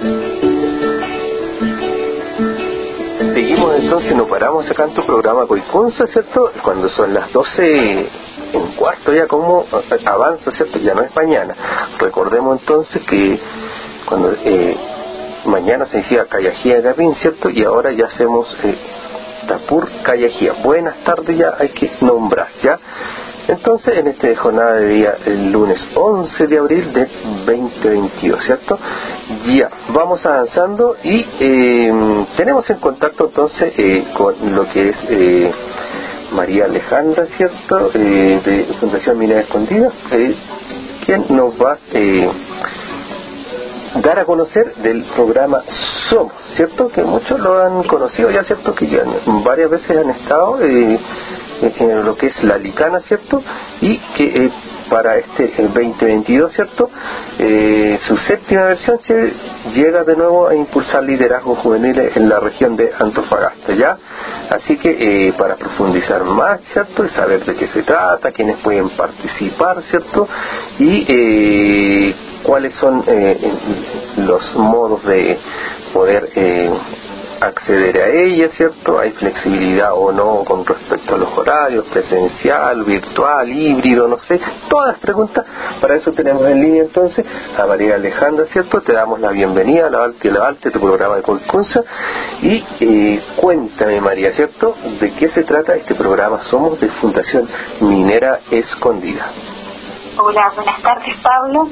Seguimos entonces, nos paramos acá en tu programa Coicunza, ¿cierto? Cuando son las 12 en cuarto ya, como avanza, ¿cierto? Ya no es mañana. Recordemos entonces que cuando mañana se decía Callajía de Capín, ¿cierto? Y ahora ya hacemos Tapur Callajía. Buenas tardes ya hay que nombrar, ¿ya? Entonces, en esta jornada de día, el lunes 11 de abril de 2022, ¿cierto? Ya, vamos avanzando y tenemos en contacto entonces con lo que es María Alejandra, ¿cierto? De Fundación Mina Escondida, quien nos va dar a conocer del programa Somos, ¿cierto? Que muchos lo han conocido ya, ¿cierto? Que ya varias veces han estado en lo que es la Licana, ¿cierto? Y que para este 2022, ¿cierto? Su séptima versión se llega de nuevo a impulsar liderazgos juveniles en la región de Antofagasta, ¿ya? Así que para profundizar más, ¿cierto? Y saber de qué se trata, quiénes pueden participar, ¿cierto? Y cuáles son los modos de poder acceder a ella, ¿cierto? Hay flexibilidad o no con respecto a los horarios, presencial, virtual, híbrido, no sé, todas las preguntas. Para eso tenemos en línea entonces a María Alejandra, ¿cierto? Te damos la bienvenida a La Valte, tu programa de Coicunza, y cuéntame, María, ¿cierto? ¿De qué se trata este programa Somos de Fundación Minera Escondida? Hola, buenas tardes, Pablo.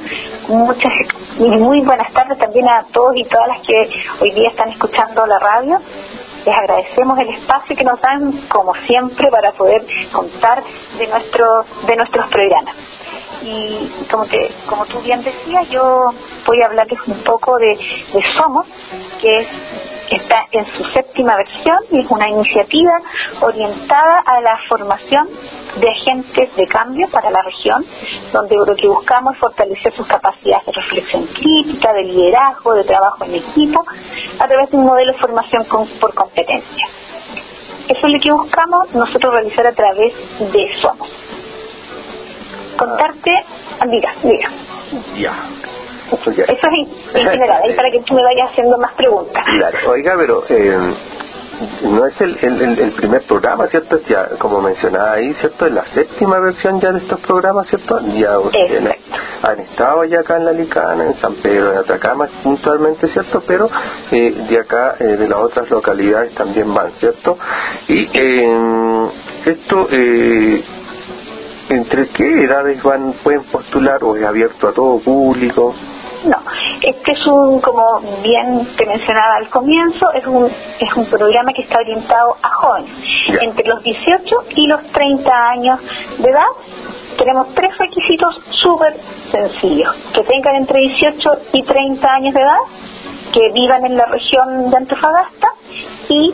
Muy buenas tardes también a todos y todas las que hoy día están escuchando la radio. Les agradecemos el espacio que nos dan, como siempre, para poder contar de nuestros programas. Y como tú bien decías, yo voy a hablarles un poco de Somos, que está en su séptima versión y es una iniciativa orientada a la formación de agentes de cambio para la región, donde lo que buscamos es fortalecer sus capacidades de reflexión crítica, de liderazgo, de trabajo en equipo, a través de un modelo de formación por competencia. Eso es lo que buscamos nosotros realizar a través de Somos. Contarte, diga. Ya. Eso es en general, ahí para que tú me vayas haciendo más preguntas. Claro, oiga, pero no es el primer programa, ¿cierto? Ya, como mencionaba ahí, ¿cierto? Es la séptima versión ya de estos programas, ¿cierto? Ya ustedes han estado ya acá en la Licana, en San Pedro de Atacama puntualmente, ¿cierto? Pero de acá, de las otras localidades también van, ¿cierto? Y esto... ¿entre qué edades pueden postular o es abierto a todo público? No, este es como bien te mencionaba al comienzo, es un programa que está orientado a jóvenes, entre los 18 y los 30 años de edad. Tenemos 3 requisitos súper sencillos: que tengan entre 18 y 30 años de edad, que vivan en la región de Antofagasta y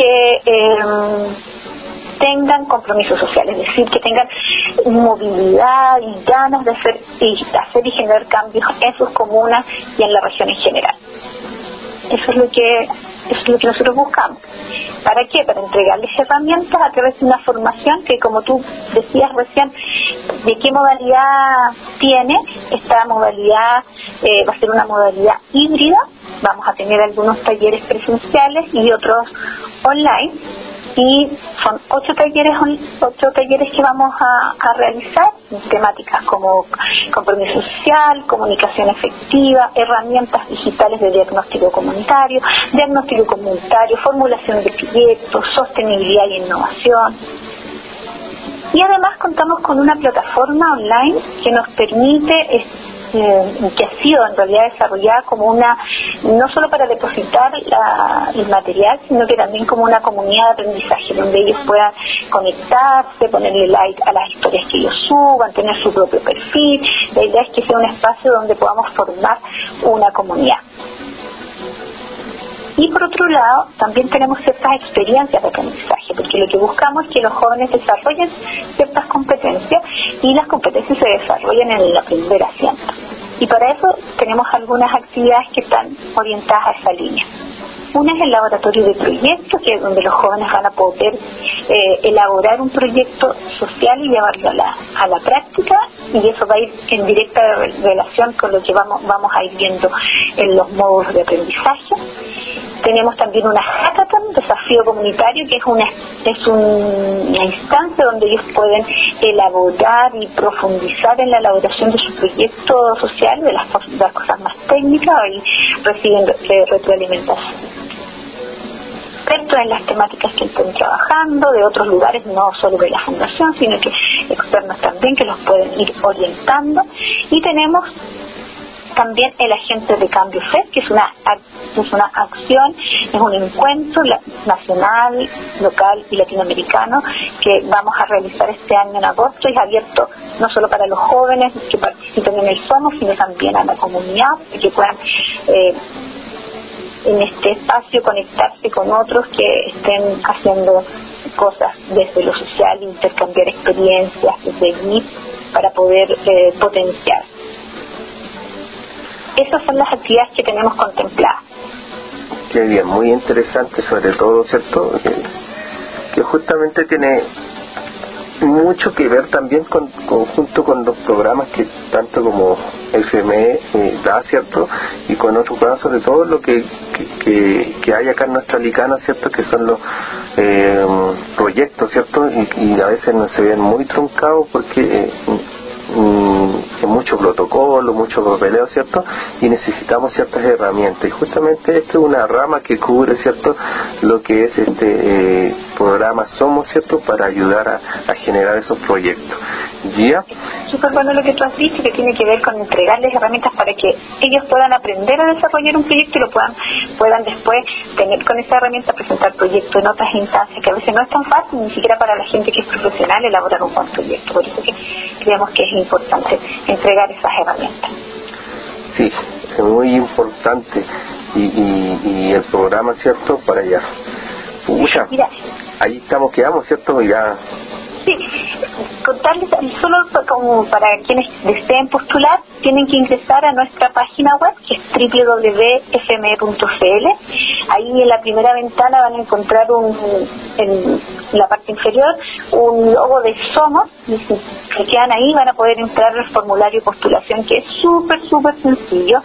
que tengan compromisos sociales, es decir, que tengan movilidad y ganas de hacer y generar cambios en sus comunas y en la región en general. Eso es lo que nosotros buscamos. ¿Para qué? Para entregarles herramientas a través de una formación que, como tú decías recién, ¿de qué modalidad tiene? Esta modalidad va a ser una modalidad híbrida. Vamos a tener algunos talleres presenciales y otros online. Y son 8 talleres que vamos a realizar, temáticas como compromiso social, comunicación efectiva, herramientas digitales de diagnóstico comunitario, formulación de proyectos, sostenibilidad y innovación. Y además contamos con una plataforma online que nos permite, que ha sido en realidad desarrollada como no solo para depositar el material, sino que también como una comunidad de aprendizaje, donde ellos puedan conectarse, ponerle like a las historias que ellos suban, tener su propio perfil. La idea es que sea un espacio donde podamos formar una comunidad. Y por otro lado, también tenemos ciertas experiencias de aprendizaje, porque lo que buscamos es que los jóvenes desarrollen ciertas competencias y las competencias se desarrollan en el aprender haciendo. Y para eso tenemos algunas actividades que están orientadas a esa línea. Una es el laboratorio de proyectos, que es donde los jóvenes van a poder elaborar un proyecto social y llevarlo a la práctica, y eso va a ir en directa relación con lo que vamos a ir viendo en los módulos de aprendizaje. Tenemos también una hackathon, desafío comunitario, que es una instancia donde ellos pueden elaborar y profundizar en la elaboración de su proyecto social, de las cosas más técnicas, y reciben retroalimentación. Expertos en las temáticas que estén trabajando, de otros lugares, no solo de la fundación, sino que externos también, que los pueden ir orientando. Y tenemos también el Agente de Cambio FED, que es una acción, es un encuentro nacional, local y latinoamericano que vamos a realizar este año en agosto, y es abierto no solo para los jóvenes que participen en el SOMOS, sino también a la comunidad, y que puedan en este espacio conectarse con otros que estén haciendo cosas desde lo social, intercambiar experiencias desde allí para poder potenciar. Esas son las actividades que tenemos contempladas. Qué bien, muy interesante, sobre todo, ¿cierto? Que justamente tiene mucho que ver también junto con los programas que tanto como FME da, ¿cierto? Y con otros programas, sobre todo lo que hay acá en nuestra Licana, ¿cierto? Que son los proyectos, ¿cierto? Y a veces no se ven muy truncados porque mucho protocolo, mucho papeleo, ¿cierto? Y necesitamos ciertas herramientas, y justamente esto es una rama que cubre, ¿cierto?, lo que es este programa Somos, ¿cierto?, para ayudar a generar esos proyectos. ¿Ya? Súper bueno lo que tú has dicho, que tiene que ver con entregarles herramientas para que ellos puedan aprender a desarrollar un proyecto y lo puedan después tener con esa herramienta, presentar proyectos en otras instancias, que a veces no es tan fácil, ni siquiera para la gente que es profesional, elaborar un buen proyecto. Por eso que creemos que es importante entregar esas herramientas. Sí, es muy importante, y el programa, ¿cierto?, para allá. Pucha, mira, ahí quedamos, ¿cierto?, ya. Sí, contarles solo como para quienes deseen postular, tienen que ingresar a nuestra página web, que es www.fme.cl. Ahí en la primera ventana van a encontrar en la parte inferior un logo de Somos, y si cliquean ahí van a poder entrar al formulario de postulación, que es súper sencillo.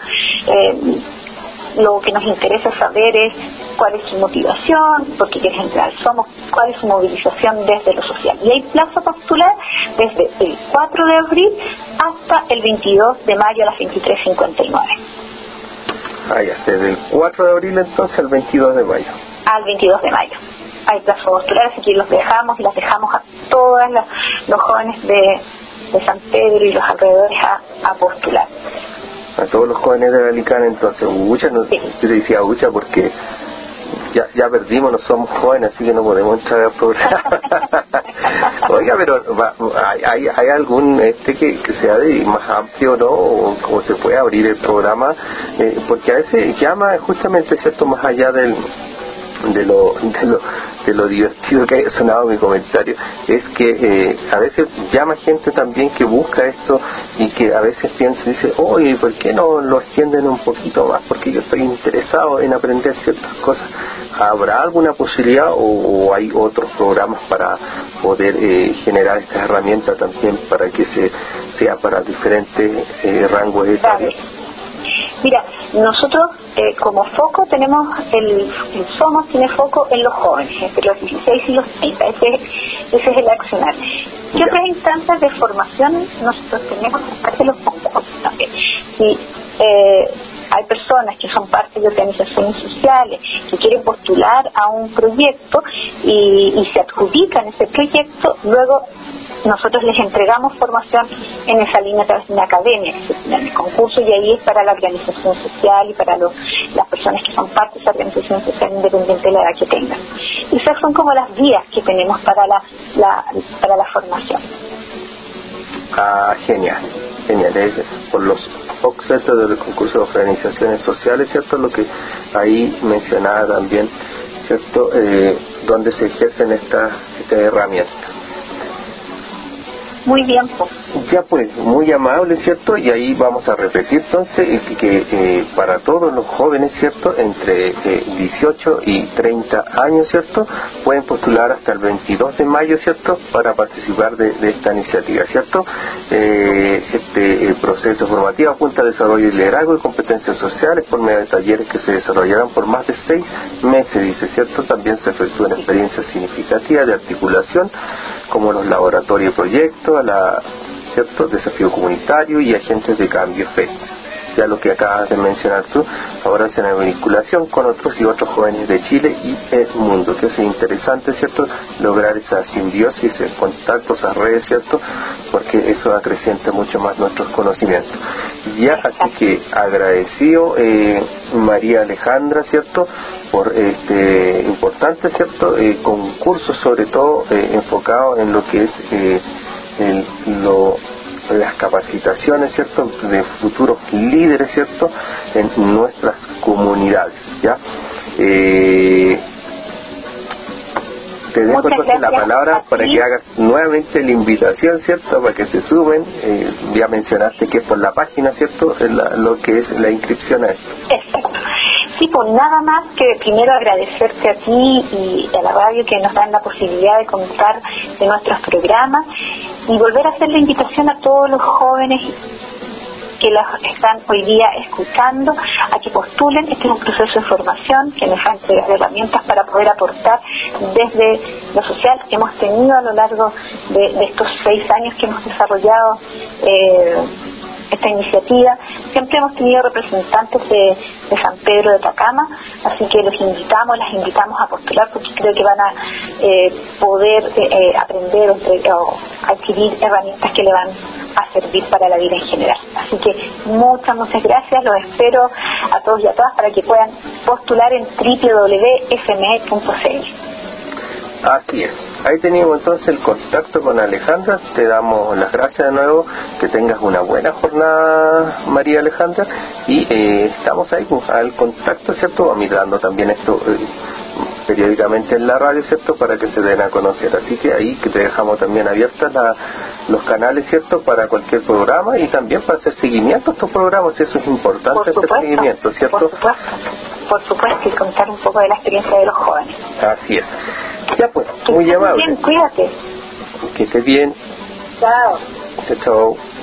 Lo que nos interesa saber es cuál es su motivación, por qué quieres entrar al Somos, cuál es su movilización desde lo social. Y hay plazo postular desde el 4 de abril hasta el 22 de mayo a las 23:59. Ya, desde el 4 de abril entonces al 22 de mayo. Al 22 de mayo. Hay plazo postular, así que las dejamos a todos los jóvenes de San Pedro y los alrededores a postular. A todos los jóvenes de la Licana, entonces, sí. Yo te decía porque ya perdimos, no somos jóvenes, así que no podemos entrar al programa. Oiga, pero ¿hay algún que sea más amplio, no? O se puede abrir el programa, porque a veces llama justamente, ¿cierto?, más allá de lo divertido que haya sonado mi comentario, es que a veces llama gente también que busca esto, y que a veces piensa y dice, oye, ¿por qué no lo extienden un poquito más? Porque yo estoy interesado en aprender ciertas cosas. ¿Habrá alguna posibilidad o hay otros programas para poder generar estas herramientas también para que sea para diferentes rangos etarios? Mira, nosotros como foco tenemos el Somos tiene foco en los jóvenes, entre los 16 y los 30, ese es el accionar. ¿Qué otras instancias de formación nosotros tenemos aparte de los concursos también? Y hay personas que son parte de organizaciones sociales que quieren postular a un proyecto y se adjudican ese proyecto, luego nosotros les entregamos formación en esa línea a través de una academia, en el concurso, y ahí es para la organización social y para las personas que son parte de esa organización social, independiente de la edad que tengan. Y esas son como las vías que tenemos para la formación. Genial. Por los objetos del concurso de organizaciones sociales, ¿cierto? Lo que ahí mencionaba también, ¿cierto? Donde se ejercen estas herramientas. Muy bien, pues. Ya pues, muy amable, ¿cierto? Y ahí vamos a repetir entonces que para todos los jóvenes, ¿cierto? Entre 18 y 30 años, ¿cierto? Pueden postular hasta el 22 de mayo, ¿cierto? Para participar de esta iniciativa, ¿cierto? Este proceso formativo apunta al desarrollo de liderazgo y competencias sociales por medio de talleres que se desarrollarán por más de 6 meses, dice, ¿cierto? También se efectúan experiencias significativas de articulación como los laboratorios de proyectos, ¿cierto? Desafío comunitario y agentes de cambio FES. Ya lo que acabas de mencionar tú, ahora es en vinculación con otros y otros jóvenes de Chile y el mundo, que es interesante, ¿cierto? Lograr esa simbiosis, el contacto, esas redes, ¿cierto? Porque eso acrecienta mucho más nuestros conocimientos. Ya, así que agradecido, María Alejandra, ¿cierto? Por este importante, ¿cierto? Concurso, sobre todo enfocado en lo que es las capacitaciones, ¿cierto?, de futuros líderes, ¿cierto?, en nuestras comunidades, ¿ya? Te dejo entonces la palabra para que hagas nuevamente la invitación, ¿cierto?, para que se sumen. Ya mencionaste que es por la página, ¿cierto?, lo que es la inscripción a esto. Exacto. Sí, pues nada más que primero agradecerte a ti y a la radio que nos dan la posibilidad de contar de nuestros programas y volver a hacer la invitación a todos los jóvenes que las están hoy día escuchando a que postulen. Este es un proceso de formación que nos va a entregar herramientas para poder aportar desde lo social que hemos tenido a lo largo de estos 6 años que hemos desarrollado esta iniciativa. Siempre hemos tenido representantes de San Pedro de Atacama, así que las invitamos a postular porque creo que van a poder aprender o adquirir herramientas que le van a servir para la vida en general. Así que muchas gracias, los espero a todos y a todas para que puedan postular en www.fme.cl. Así es. Ahí teníamos entonces el contacto con Alejandra. Te damos las gracias de nuevo. Que tengas una buena jornada, María Alejandra. Y estamos ahí pues, al contacto, ¿cierto? Mirando también esto periódicamente en la radio, ¿cierto? Para que se den a conocer. Así que ahí que te dejamos también abiertas los canales, ¿cierto? Para cualquier programa y también para hacer seguimiento a estos programas. Eso es importante, hacer seguimiento, ¿cierto? Por supuesto, y contar un poco de la experiencia de los jóvenes. Así es. Ya pues, muy amable. Bien, cuídate. Que estés bien. Chao. Chao.